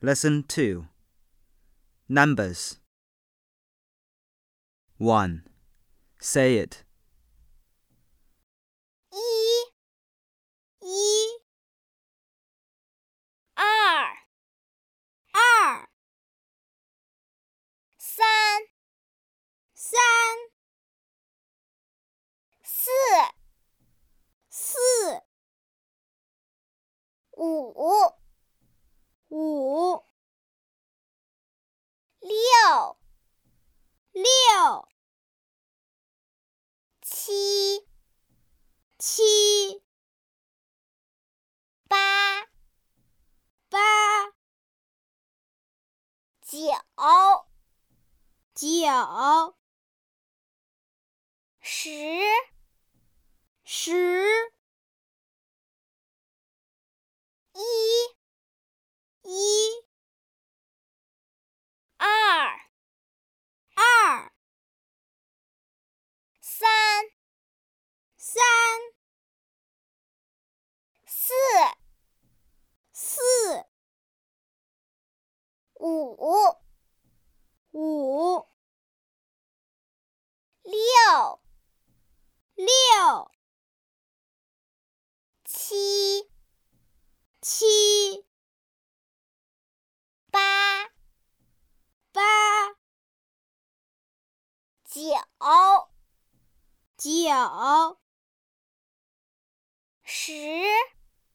Lesson 2. Numbers. 1. Say it. 一，二，三，四，五，六，七，八，九，十，一，二，三，四，五，六，七，八，九，十。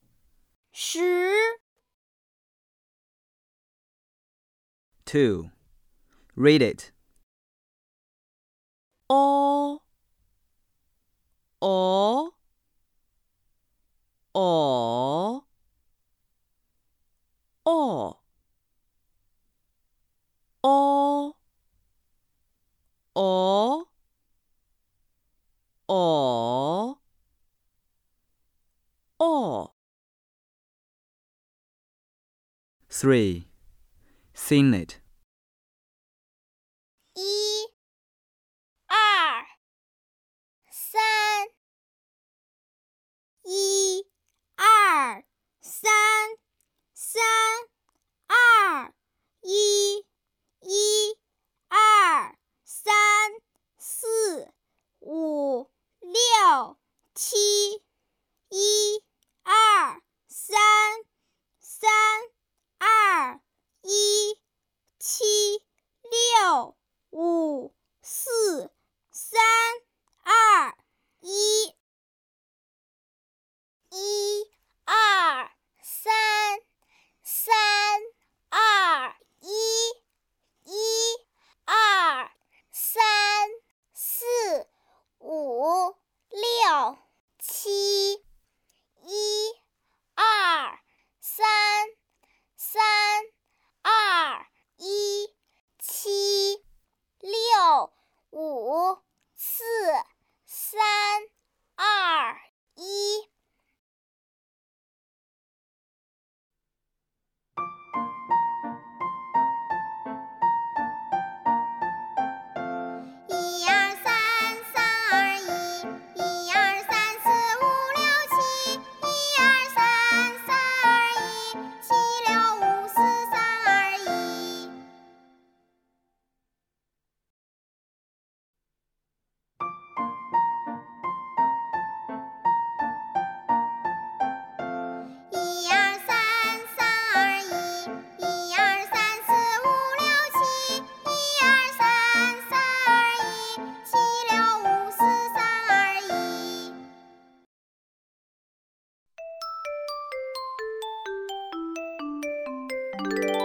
2. Read it. 哦，哦，哦，哦，哦，哦，哦，哦。 3. Sing it. 一、二、三，一、二、三，二、一、二、三、四、五、六、七，一、二、三、二、一、七、六、五、四、三、二、一，一、二、三、二、一，二、三、四、五、六、七，一、二、三、二、一、七、六、五、四、三、二、一。一二三，三二一，一二三四五六七，一二三，三二一，七六五四三二一。一二三，三二一，一二三四五六七，一二三，三二一，七六五四三二一。